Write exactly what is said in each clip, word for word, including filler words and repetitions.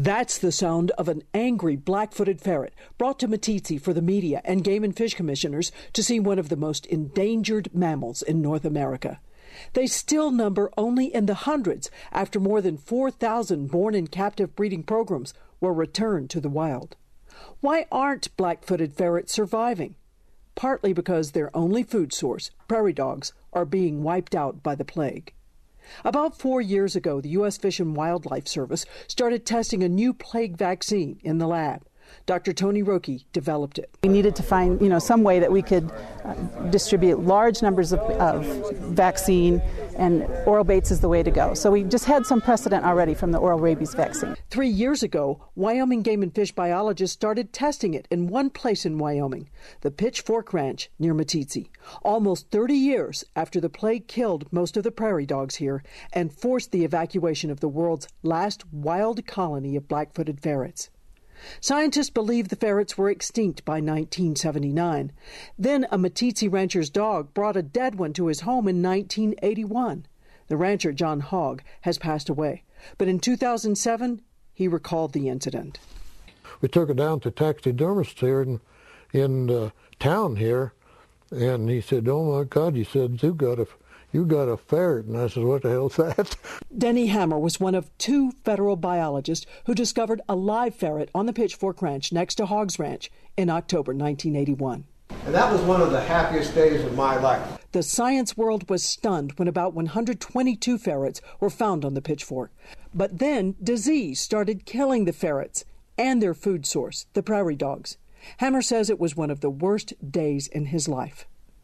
That's the sound of an angry black-footed ferret brought to Meeteetse for the media and game and fish commissioners to see one of the most endangered mammals in North America. They still number only in the hundreds after more than four thousand born in captive breeding programs were returned to the wild. Why aren't black-footed ferrets surviving? Partly because their only food source, prairie dogs, are being wiped out by the plague. About four years ago, the U S Fish and Wildlife Service started testing a new plague vaccine in the lab. Doctor Tony Roque developed it. We needed to find, you know, some way that we could uh, distribute large numbers of, of vaccine, and oral baits is the way to go. So we just had some precedent already from the oral rabies vaccine. Three years ago, Wyoming game and fish biologists started testing it in one place in Wyoming, the Pitchfork Ranch near Meeteetse, almost thirty years after the plague killed most of the prairie dogs here and forced the evacuation of the world's last wild colony of black-footed ferrets. Scientists believe the ferrets were extinct by nineteen seventy-nine. Then a Meeteetse rancher's dog brought a dead one to his home in nineteen eighty-one. The rancher, John Hogg, has passed away. But in two thousand seven, he recalled the incident. We took it down to taxidermist here in, in uh, town here, and he said, "Oh my God," he said, you got a, you got a ferret. And I said, "What the hell's that?" Denny Hammer was one of two federal biologists who discovered a live ferret on the Pitchfork Ranch next to Hogg's Ranch in October nineteen eighty-one. And that was one of the happiest days of my life. The science world was stunned when about one hundred twenty-two ferrets were found on the Pitchfork. But then disease started killing the ferrets and their food source, the prairie dogs. Hammer says it was one of the worst days in his life.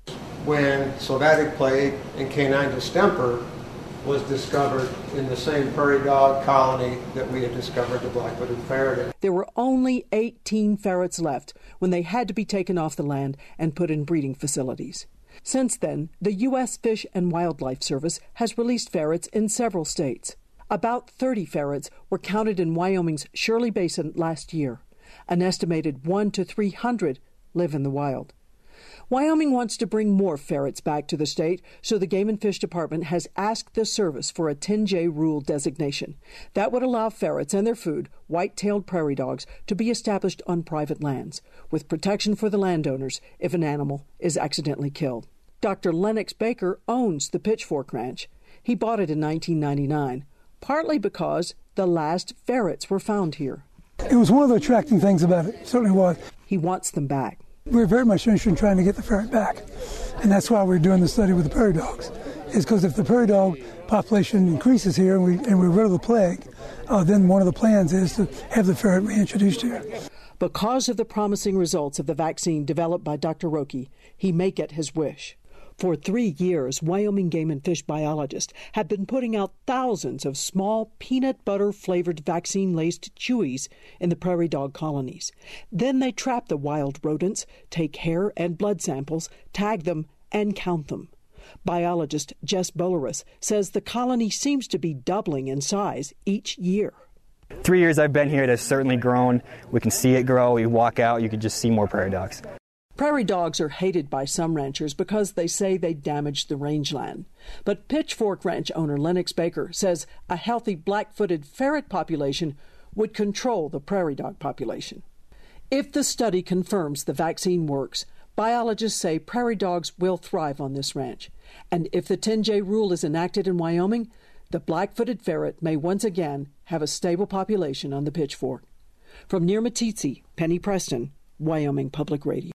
When sylvatic plague and canine distemper was discovered in the same prairie dog colony that we had discovered the black-footed ferret in. There were only eighteen ferrets left when they had to be taken off the land and put in breeding facilities. Since then, the U S Fish and Wildlife Service has released ferrets in several states. About thirty ferrets were counted in Wyoming's Shirley Basin last year. An estimated one to three hundred live in the wild. Wyoming wants to bring more ferrets back to the state, so the Game and Fish Department has asked the service for a ten J rule designation. That would allow ferrets and their food, white-tailed prairie dogs, to be established on private lands, with protection for the landowners if an animal is accidentally killed. Doctor Lennox Baker owns the Pitchfork Ranch. He bought it in nineteen ninety-nine, partly because the last ferrets were found here. It was one of the attracting things about it, it certainly was. He wants them back. We're very much interested in trying to get the ferret back, and that's why we're doing the study with the prairie dogs. Is because if the prairie dog population increases here and, we, and we're rid of the plague, uh, then one of the plans is to have the ferret reintroduced here. Because of the promising results of the vaccine developed by Doctor Roque, he may get his wish. For three years, Wyoming game and fish biologists have been putting out thousands of small peanut butter-flavored vaccine-laced chewies in the prairie dog colonies. Then they trap the wild rodents, take hair and blood samples, tag them, and count them. Biologist Jess Boleris says the colony seems to be doubling in size each year. Three years I've been here, it has certainly grown. We can see it grow. You walk out, you can just see more prairie dogs. Prairie dogs are hated by some ranchers because they say they damage the rangeland. But Pitchfork Ranch owner Lennox Baker says a healthy black-footed ferret population would control the prairie dog population. If the study confirms the vaccine works, biologists say prairie dogs will thrive on this ranch. And if the ten J rule is enacted in Wyoming, the black-footed ferret may once again have a stable population on the Pitchfork. From near Meeteetse, Penny Preston, Wyoming Public Radio.